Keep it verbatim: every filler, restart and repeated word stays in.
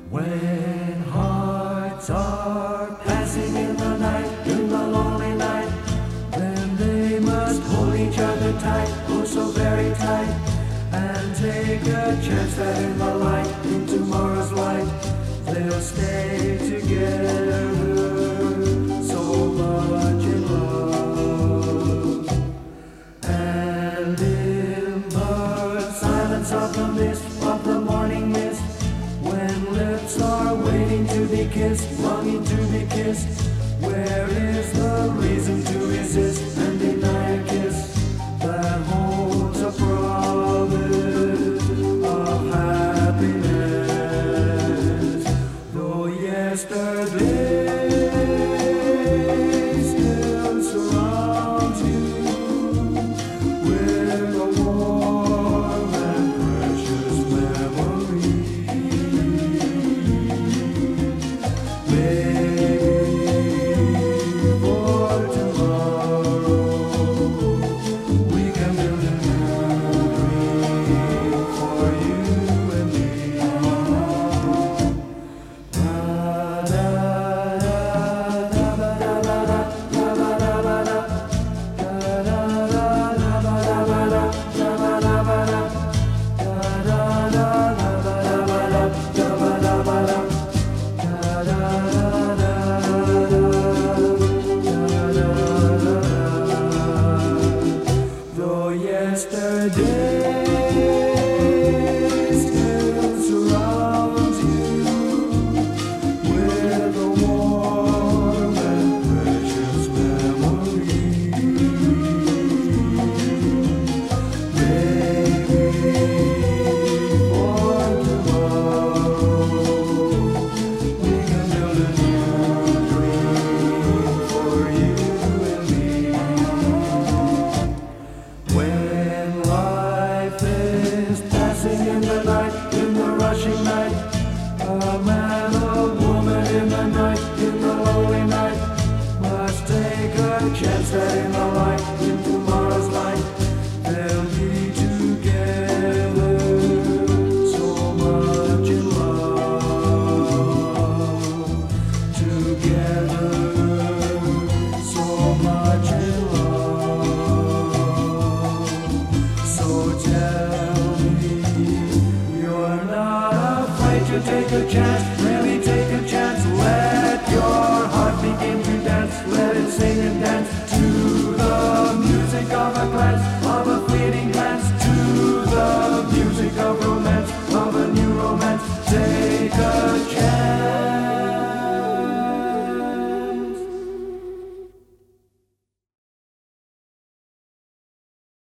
When hearts are passing in the night, in the lonely night, then they must hold each other tight, oh so very tight, and take a chance that in the light, in tomorrow's light, they'll stay together, so much in love. And in the silence of the mist, of the morning mist, when lips are waiting to be kissed, longing to be kissed, where is the reason to resist and deny a kiss that holds a promise of happiness? Though yesterday still surrounds you with a warm and precious memory, yesterday still surrounds you with a warm and precious memory. Maybe for tomorrow we can build a new dream for you and me. When life is passing in the night, in the rushing night, a man, a woman in the night, in the lonely night, must take a chance that in the light, in tomorrow's light, they'll be together, so much in love. Together, so much in love. So tell me you're not afraid to take a chance, really take a chance. Let your heart begin to dance, let it sing and dance to the music of a glance, of a fleeting glance, to the music of romance, of a new romance. Take a